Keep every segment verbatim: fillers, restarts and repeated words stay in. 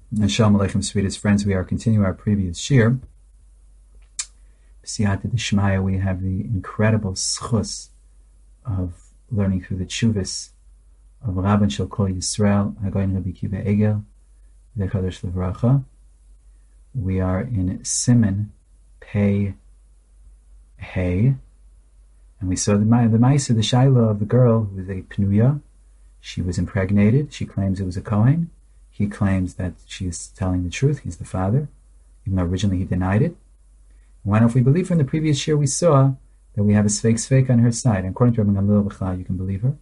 And Shalom Aleichem, sweetest friends. We are continuing our previous shir. B'siyata d'shmaya, we have the incredible schus of learning through the tshuvas of Rabban Shel Kol Yisrael, Hagoyin Rabbi Kiva Egel, Zechadosh Levracha. We are in Siman Pei Hey, and we saw the the Maisa, the Shaila of the girl who was a Pnuya. She was impregnated. She claims it was a Kohen. He claims that she is telling the truth. He's the father, even though originally he denied it. Why not, if we believe from the previous year we saw that we have a Sveik Sveik on her side. And according to Rabbi Gamliel B'chla, you can believe her.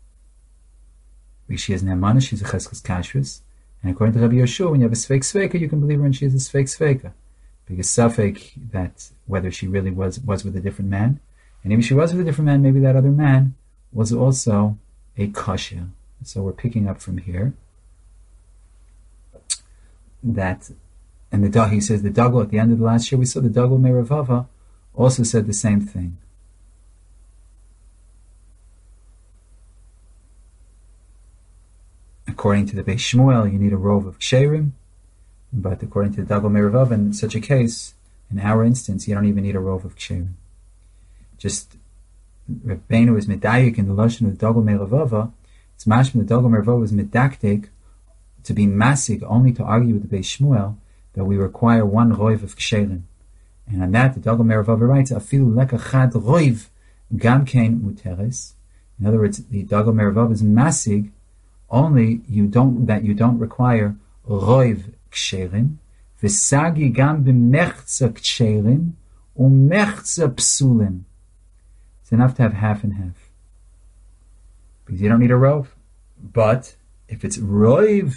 She is Ne'emana, she's a Cheskos Kashrus. And according to Rabbi Yoshua, when you have a Sveik Sveika, you can believe her and she is a Sveik Sveika. Because Safek, that whether she really was was with a different man, and if she was with a different man, maybe that other man was also a Kasha. So we're picking up from here that, and the dog, he says the Dagul at the end of the last year we saw the Dagul Meravava also said the same thing. According to the Beis Shmuel, you need a rove of ksherim, but according to the Dagul Meravava, in such a case, in our instance, you don't even need a rove of ksherim. Just Rabbeinu is medayik in the lashon of the Dagul Meravava. It's mashma the Dagul Meravava is medaktik to be masig, only to argue with the Beis Shmuel that we require one roiv of ksherim. And on that, the Dagul Meravava writes, afilu leka chad roiv gam kein muteres. In other words, the Dagul Meravava is masig, only you don't that you don't require roiv ksherim, v'sagi gam b'mechza ksherim, u'mechza psulim. It's enough to have half and half. Because you don't need a rov. But if it's roiv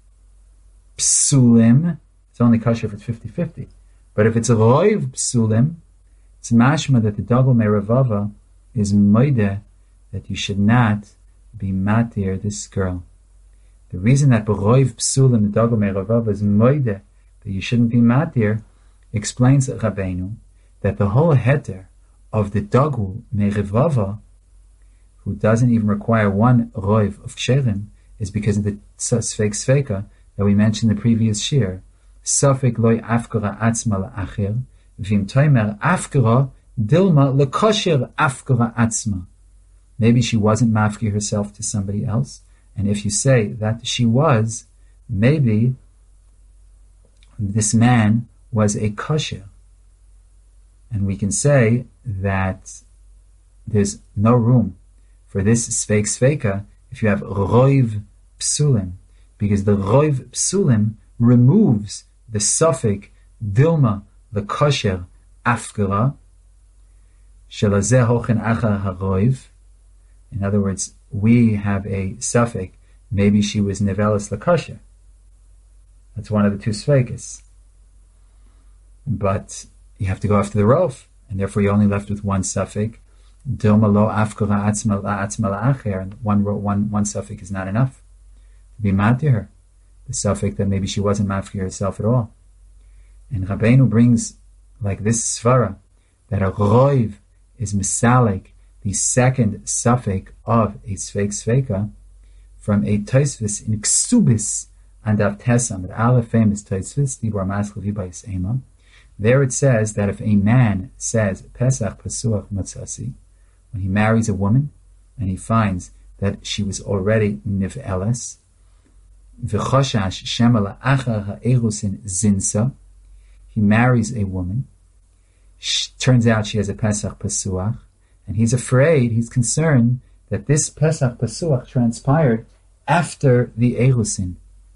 psulim, it's only kosher if it's fifty-fifty. But if it's a roiv psulim, it's mashma that the Dagul Meravava is moide that you should not be matir this girl. The reason that b'roiv psulim the Dagul Meravava is moide that you shouldn't be matir explains Rabbeinu that the whole heter of the Dagul Meravava, who doesn't even require one roiv of ksherim, is because of the Sveik Sveika that we mentioned in the previous shir. Safek loy afkara atzma la'achir, v'im toimer afkara dilma lekosher afkara atzma. Maybe she wasn't mafki herself to somebody else, and if you say that she was, maybe this man was a kosher. And we can say that there's no room for this Sveik Sveika if you have roiv psulim, because the roiv psulim removes the suffix dilma lekosher afkara shelazeh hochen achar haroiv. In other words, we have a suffix, maybe she was nevelis lekosher. That's one of the two sveikas. But you have to go after the rov, and therefore you're only left with one suffix. Dilma lo afkara atzma la'atzma la'acher, and one, one, one suffix is not enough to be mad to her. The suffix that maybe she wasn't mad for herself at all. And Rabbeinu brings like this svara that a roiv is misalik, the second suffix of a sveik sveika, from a Tosfos in Ksubis and Av Tesam, the Aleph famous Tosfos, Libor Maskal Vibais Ema. There it says that if a man says Pesach Pasuach Matzasi, when he marries a woman and he finds that she was already niv'eles, v'choshash shemala achar ha'erusin zinsa, he marries a woman, Sh- turns out she has a Pesach Pasuach, and he's afraid, he's concerned that this Pesach Pasuach transpired after the erusin.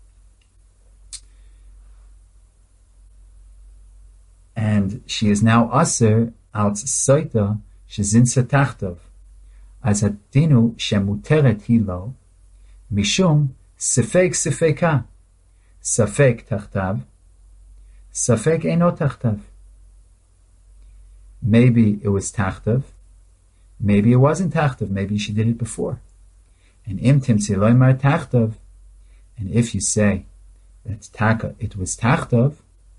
And she is now aser al soita shezinsa tachtov, as hadinu shemuteret hilo, mishum sefek sefeka, sefek tachtav, sefek eno tachtav. Maybe it was tachtav, maybe it wasn't tachtav, maybe she did it before. And im timtzi loymar tachtav, and if you say that taka, it was tachtav,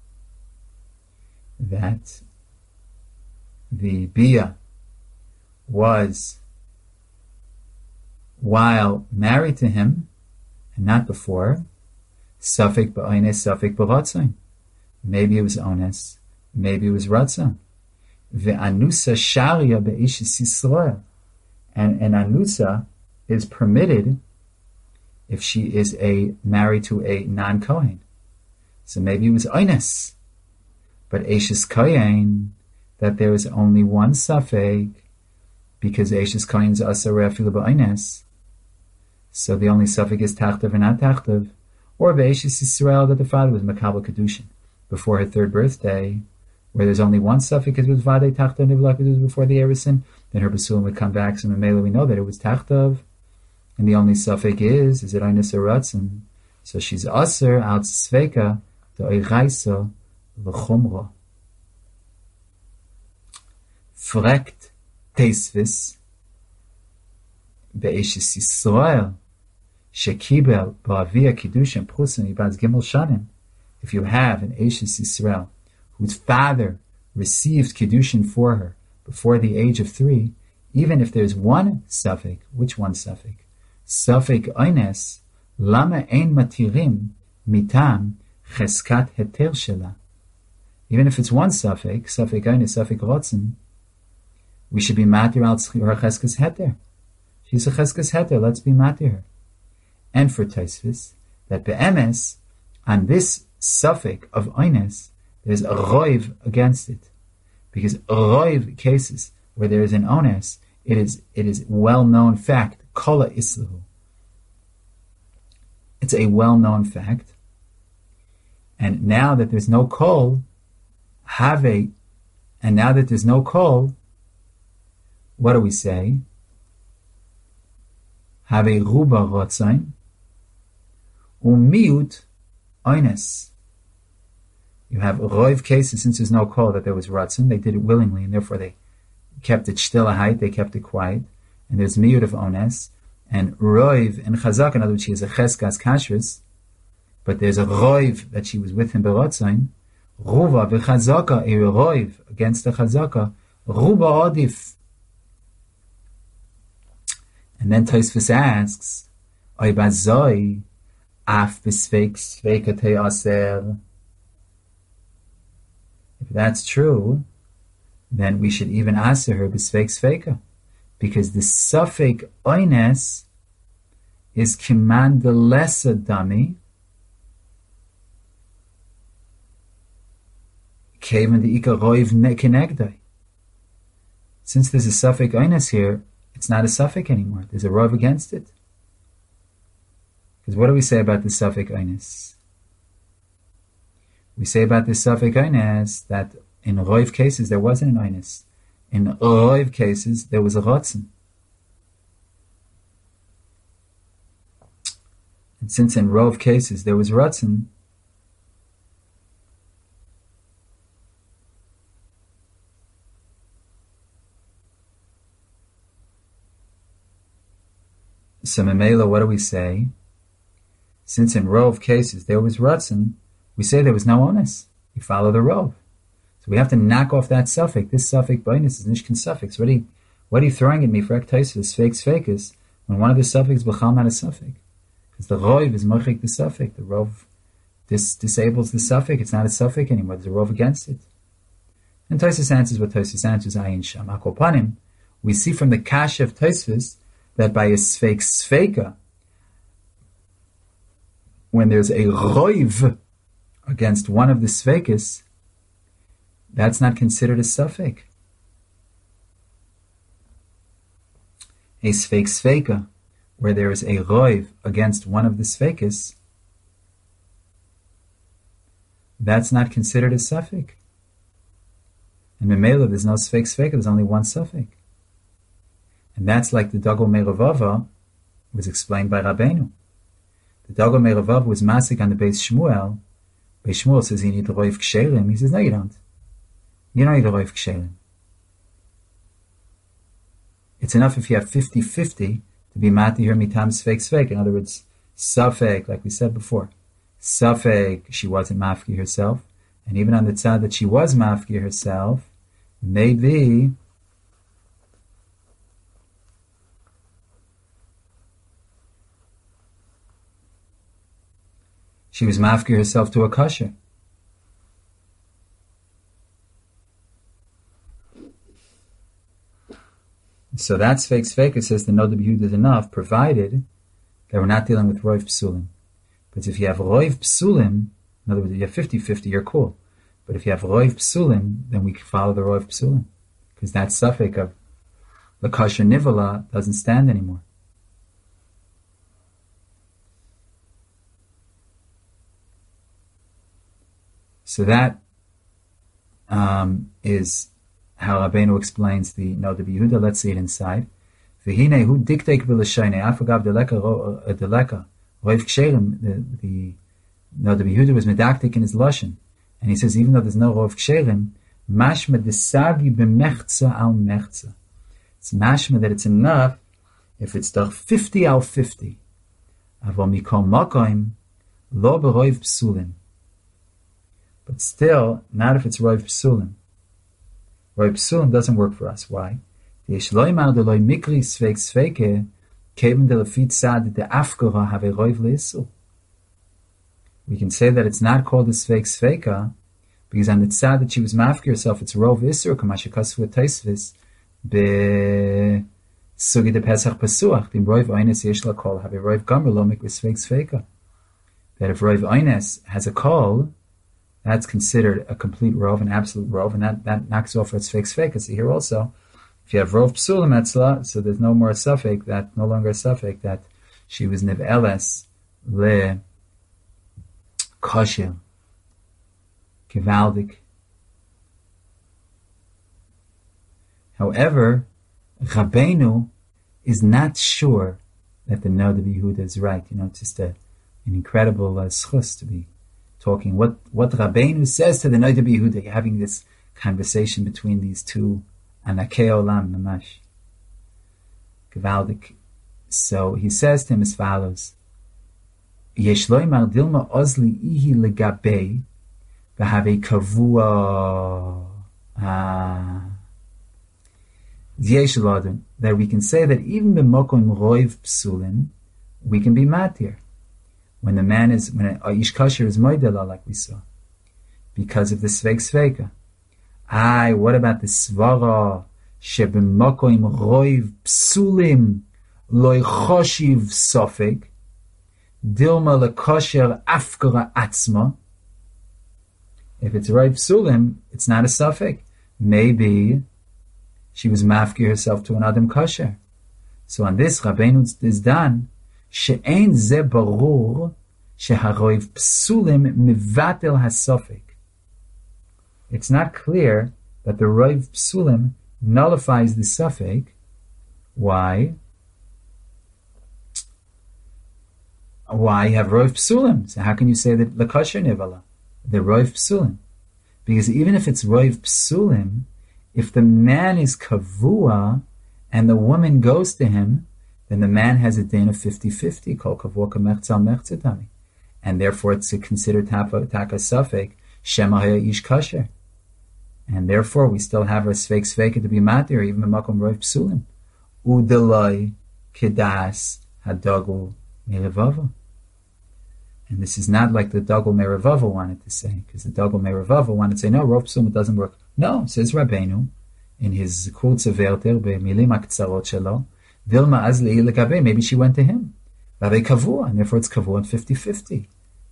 that the bia was while married to him and not before, Safek ba'oines, safek b'ratzain. Maybe it was ones, maybe it was ratzon. Ve'anusa sharia be'ishis Yisrael. And an anusa is permitted if she is a married to a non-Kohen. So maybe it was oines. But Eishes Kohen, that there is only one safek, because Eishes Kohen is asar refilu ba'oines. So the only safek is tachtav and not tachtav. Or Be'eshes Yisrael, that the father was Makabel Kedushin before her third birthday, where there's only one suffix, it was Vade Tachtav Nivlak, it was before the Erison, then her Basulim would come back, so Mamela we know that it was Tachtav, and the only suffix is, is it Einis Aratzim. So she's Aser, Al Tzveka, the Oiraisa, L'chumra. Frekt Teisvis, Be'eshes Yisrael, Shekibel Ba'avia Kiddushin Prusim Ibaz Gimel Shanim. If you have an Eishes Yisrael whose father received Kiddushin for her before the age of three, even if there's one suffix, which one suffix? Suffix Oines, Lama Ein Matirim Mitam Cheskat Heter Shela. Even if it's one suffix, suffix Oines, suffix Rotzen, we should be matir al her Cheskas Heter. She's a Cheskas Heter, let's be matir her. And for Tosfos, that be'emes, on this suffix of oines, there's a roiv against it. Because roiv cases where there is an ones, it is it is well-known fact, kola islahu. It's a well-known fact. And now that there's no kol, have a, and now that there's no kol, what do we say? Have a ruba rotzain, umiut oines. You have roiv cases, since there's no call that there was ratzon, they did it willingly, and therefore they kept it shtila, they kept it quiet. And there's miut of ones, and roiv and chazak, in other words, she is a cheskas kashrus, but there's a roiv that she was with him beratzain. Ruva v'chazaka, a roiv against the chazaka, ruba odif. And then Tosfos asks, oy bazoi, af b'sveik sveikatei aser. If that's true, then we should even answer her b'sveik sveika, because the suffix oines is kiman the lesser dummy, kaven the ika roiv kenegdai. Since there's a suffix oines here, it's not a suffix anymore. There's a roiv against it. Because what do we say about the suffix oines? We say about the suffix oines that in roiv cases there wasn't an oines. In roiv cases there was a rotzen. And since in roiv cases there was rotzen, so memela, what do we say? Since in roiv cases there was rotzen, we say there was no onus. We follow the roiv. So we have to knock off that suffix. This suffix bonus is nishkin suffix. What are you, what are you throwing at me for ektosis, fakes, fakes, when one of the suffix b'chal not a suffix? Because the roiv is mochik the suffix. The roiv dis, disables the suffix. It's not a suffix anymore. There's a roiv against it. And Tosfos answers what Tosfos answers, ayin sham. Akopanim, we see from the kasha of Tosfos that by a sfeik sfeika, when there's a roiv against one of the sfeikis, that's not considered a suffix. A sfeik sfeika, where there is a roiv against one of the sfeikis, that's not considered a suffix. In Memela, there's no sfeik sfeika, there's only one suffix. And that's like the Dagol Meravava was explained by Rabbeinu. The Dagol Meravava was masik on the Beis Shmuel. Beis Shmuel says you need the roiv ksherim. He says, no, you don't. You don't need a roiv ksherim. It's enough if you have fifty-fifty to be matir mitam sfeik sfeik. In other words, safek, like we said before. Safek, she wasn't mafki herself. And even on the tzad that she was mafki herself, maybe She was mafkir herself to a kasher. So that's fake fake. It says the Noda B'Yehuda is enough, provided that we're not dealing with Roiv Psulim. But if you have Roiv Psulim, in other words, if you have fifty-fifty, you're cool. But if you have Roiv Psulim, then we can follow the Roiv Psulim. Because that suffix of the kasher nivala doesn't stand anymore. So that um, is how Rabbeinu explains the Noda B'Yehuda. Let's see it inside. V'hinei hu diktek b'l'shayne afagav deleka deleka roiv ksherim. The the Noda B'Yehuda was medaktik in his lashon, and he says even though there's no roiv ksherim, mashma desagi b'mechza al mechza. It's mashma that it's enough if it's the fifty al fifty. Avol mikol makoim lo b'roiv psulim. But still, not if it's roiv psulim. Roiv psulim doesn't work for us. Why? We can say that it's not called a sveik sveika because on the tzad that she was mafkir herself, it's rov isur kamashikasu taisvis be sugi de pesach pasuach. The roiv oines yesh la kol have a roiv gomer lo mikri sveik sveika. That if roiv oines has a call, that's considered a complete rov, an absolute rov, and that, that knocks off its fake sveika. So here also, if you have rov psulim etzla, so there's no more a suffix, that no longer a suffix that she was nev'eles le kosher kivaldik. However, Rabbeinu is not sure that the Noda B'Yehuda is right. You know, it's just a, an incredible uh, schus to be talking. What what Rabbeinu says to the Noda B'Yehuda, having this conversation between these two Anakei Olam, Mamash. Gevaldik. So he says to him as follows: Yesh loymar dilma ozli ihi legabei v'havei kavua. Ah. Yesh lodin. That we can say that even b'mokom roiv psulim, we can be matir. When the man is, when a ish kasher is moidela, like we saw, because of the sveik sveika. Aye, what about the svara sheb'mokom roiv psulim loy choshiv sofek dilma lekosher afkara atzma? If it's roiv psulim, it's not a sofek. Maybe she was mafkir herself to an adam kosher. So on this, Rabbeinu is done. She'ein ze barur sheharoiv psulim mivatel hasofek. It's not clear that the roiv psulim nullifies the suffix. Why? Why you have roiv psulim? So how can you say that lekosher nivala? The roiv psulim, because even if it's roiv psulim, if the man is kavua and the woman goes to him, then the man has a din of fifty-fifty, kol kavua kamechza mechzedami, and therefore it's considered taka suffix shema haya ish kasher. And therefore, we still have our sveik sveika to be matir, even b'makom roiv psulim. Udeloi kedas hadagul merevava. And this is not like the dagul merevava wanted to say, because the dagul merevava wanted to say, no, roiv psulim, it doesn't work. No, says Rabbeinu, in his kurze verter, be'milim aktsarot shelo, vilma azli lekabe, maybe she went to him. V'avei kavua, and therefore it's kavua at fifty-fifty.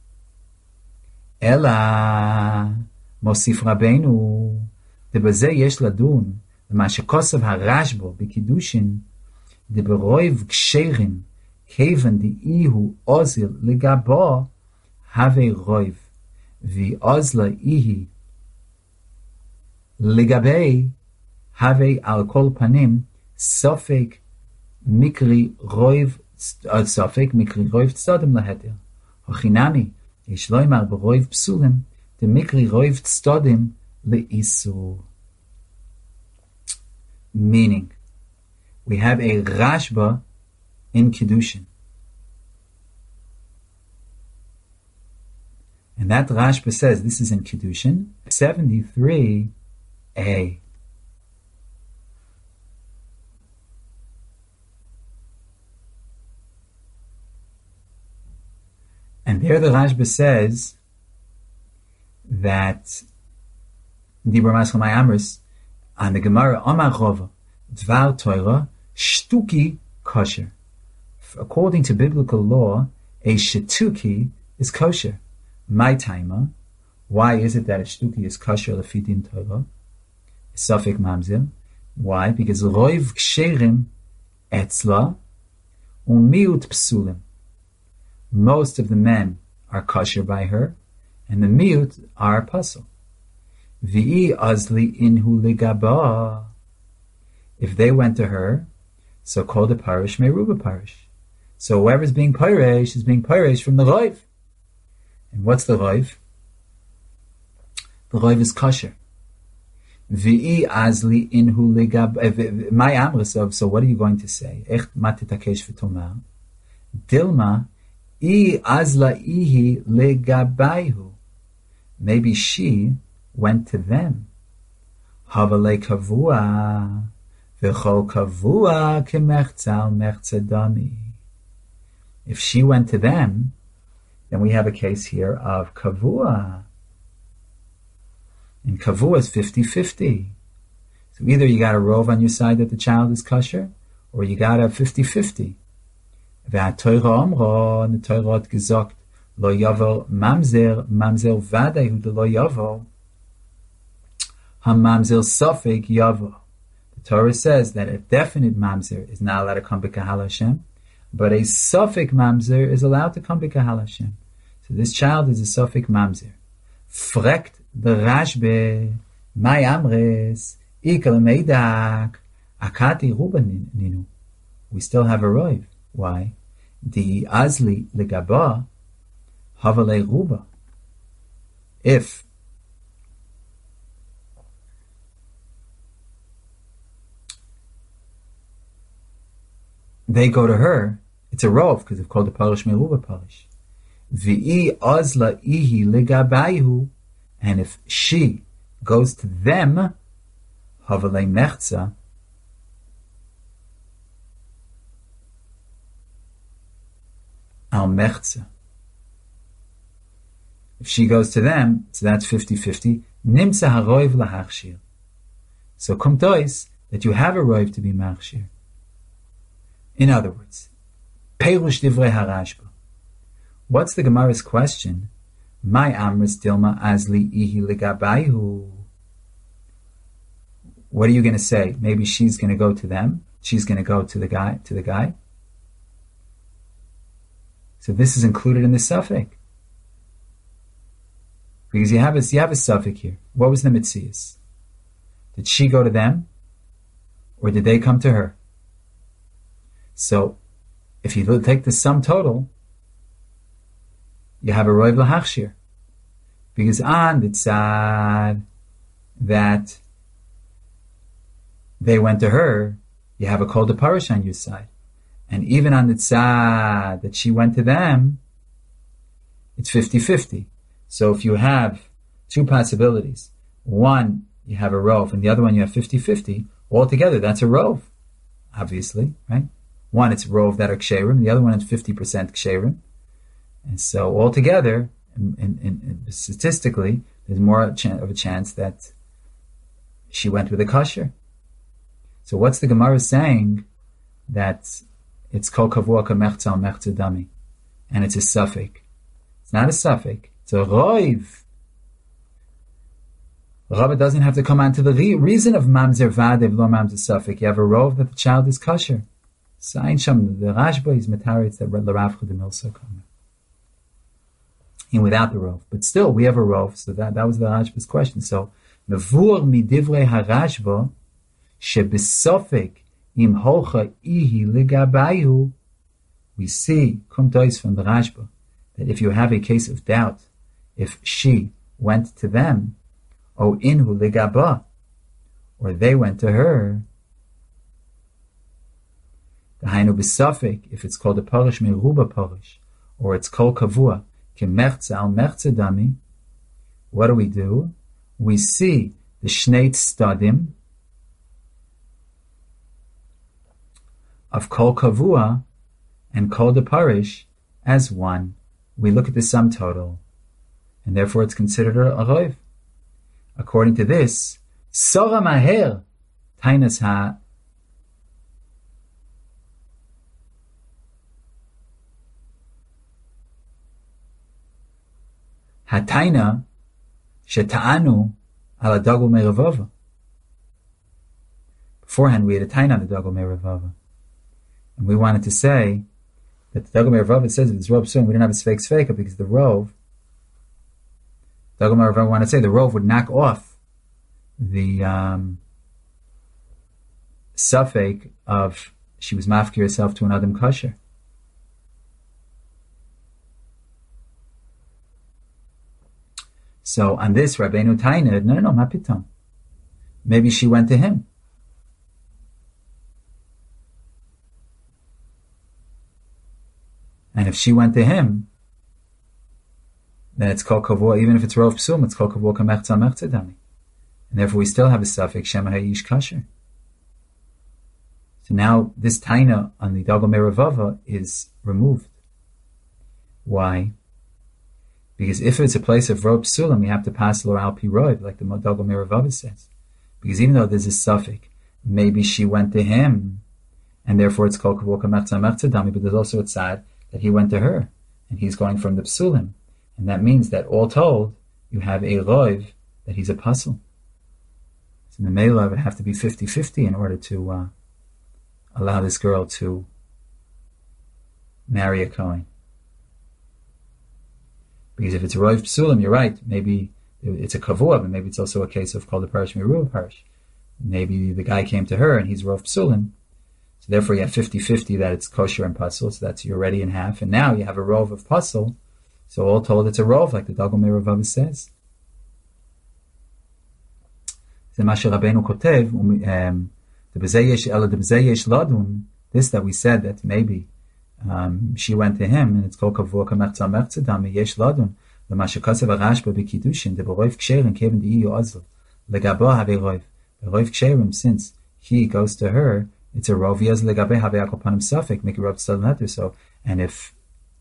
Ela... מוסיף רבנו, דבזה יש לדון, ומה שכוסף הרשבו בקידושין, דברויב קשרים, כיוון דאי הוא עוזר לגבו, הווה רויב, ועוזלה איהי לגבי, הווה על כל פנים, סופק מקרי רויב, סופק מקרי רויב צדודם להדר. החינמי, יש לא אמר ברויב פסולים, the mikri roiv tzodim le'isu. Meaning, we have a Rashba in Kiddushin. And that Rashba says, this is in Kiddushin, seventy-three a. And Here the Rashba says that Dibur Maschal Mai Amris on the Gemara Amar Chova Dvar Torah Shtuki kosher. According to biblical law, a shtuki is kosher. My timer. Why is it that a shtuki is kosher lefidin Torah? Safek mamzer. Why? Because roiv ksherim etzla umiut psulim. Most of the men are kosher by her, and the miut are pasul. V'i azli inhu ligaba. If they went to her, so called a parish meruba parish. So whoever's being parish is being parish from the roiv. And what's the roiv? The roiv is kosher. V'i azli inhu ligaba. My amrasov. So what are you going to say? Echt matitakesh v'tomar. Dilma I azla ihi legabayhu. Maybe she went to them. Havale kavua v'chol kavua kemechtzal mechtzadami. If she went to them, then we have a case here of kavua. And kavua is fifty-fifty. So either you got a rove on your side that the child is kosher, or you got a fifty-fifty. והתוירה אמרה, and the Torah hat gesagt, lo yavel mamzer, mamzer vadei hu de lo yavel, ha-mamzer sofek yavel. The Torah says that a definite mamzer is not allowed to come b'kahal Hashem, but a sofek mamzer is allowed to come b'kahal Hashem. So this child is a sofek mamzer. Frekt the Rashbe, my amres, ikal meidak, akati ruba ninu. We still have a roiv. Why? Di azli legaba havale ruba. If they go to her, it's a rov because they've called the parish meruba parish. V'i azla ihi legabayhu, and if she goes to them, havale mechza. Al mechza. If she goes to them, so that's fifty-fifty. Nimsa haroiv lahachshir. So kumtois that you have a roiv to be machshir. In other words, perush divrei harashba. What's the Gemara's question? My amris dilma azli ihi ligabayhu. What are you going to say? Maybe she's going to go to them. She's going to go to the guy. To the guy. So this is included in the suffix. Because you have a, you have a suffix here. What was the mitzias? Did she go to them? Or did they come to her? So, if you take the sum total, you have a roiv lahachshir. Because on the tzad that they went to her, you have a kol de parish on your side. And even on the tzad that she went to them, it's fifty-fifty. So if you have two possibilities, one, you have a rov, and the other one you have fifty-fifty, altogether that's a rov, obviously, right? One, it's rov that are ksherim, the other one is fifty percent ksherim. And so altogether, in, in, in, statistically, there's more of a chance that she went with a kosher. So what's the Gemara saying? That it's kol kavua kamechza al mechza dami, and it's a suffix. It's not a suffix. It's a roiv. The Rabbi doesn't have to come on to the re- reason of mamzer vadev lo mamzer suffix. You have a rov that the child is kosher. So ein sham the Rashba is mataritz that l'Rav Chudim also come. And without the rov, but still we have a rov. So that that was the Rashba's question. So mevur midivrei harashba shebesofik im hocha ihi ligabayu. We see kumtois from the Rashba that if you have a case of doubt, if she went to them, o inhu ligaba, or they went to her, the hainu besofik, if it's called a parish meruba parish, or it's kol kavua kemechza al mechza dami, what do we do? We see the shnei stadim of kol kavua and kol de parish as one. we look at the sum total, and therefore it's considered a roiv. According to this, Sora Maher, Tainas Ha, Hataina, Sheta'anu, Ala Dagul Meravava. Beforehand, we had a Taina on the Dagul Meravava. And we wanted to say that the Dagul Meravava says if it's Rov soon, we didn't have a Sfeik Sfeika because the Rov, Dagul Meravava wanted to say the Rov would knock off the um, suffix of she was mafki herself to an Adam Kasher. So on this, Rabbeinu Taina, no, no, no, mapitam. Maybe she went to him. And if she went to him, then it's called kavua. Even if it's rov psum, it's called kavua kamechza mechzedami. And therefore, we still have a suffix shema hayish kasher. So now this taina on the dagul meravava is removed. Why? Because if it's a place of rov psulim, we have to pass lo al pi rov, like the dagul meravava says. Because even though there's a suffix, maybe she went to him, and therefore it's called kavua kamechza mechzedami. But there's also a tzad that he went to her, and he's going from the psulim. And that means that all told, you have a roiv, that he's a puzzle. So the Mela would have to be fifty-fifty in order to uh, allow this girl to marry a Kohen. Because if it's a roiv psulim, you're right, maybe it's a kavua, but maybe it's also a case of called the parish miruah parish. Maybe the guy came to her and he's roiv psulim. So therefore you have fifty-fifty that it's kosher and puzzle, so that's you're already in half. And now you have a rov of puzzle, so all told it's a rov, like the Dagul Meravava says. This that we said that maybe um, she went to him, and it's called kavua kamechza mechzedami yesh ladun l'mashakasev arashba b'kiddushin de b'roiv ksherim kevin di'i yo'azl legabo have roiv b'roiv ksherim, since he goes to her, it's a rov yaz legabe have akopanim safek make a rov tzad letter. So, and if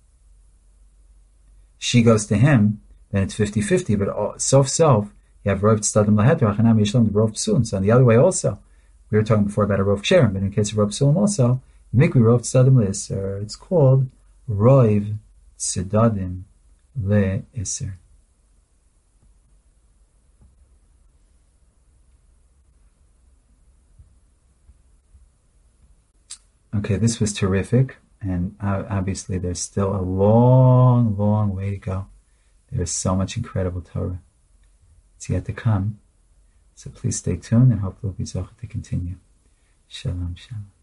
she goes to him, then it's fifty-fifty. But all, sof sof, you have rov tzadim laheter achanam yishlom the rov psulim. So on the other way also, we were talking before about a rov ksherim, but in case of rov psulim also, mikri rov tzadim le'iser. It's called rov tzadim le'iser. Okay, this was terrific, and obviously there's still a long, long way to go. There is so much incredible Torah. It's yet to come. So please stay tuned, and hopefully we'll be zocheh to continue. Shalom, shalom.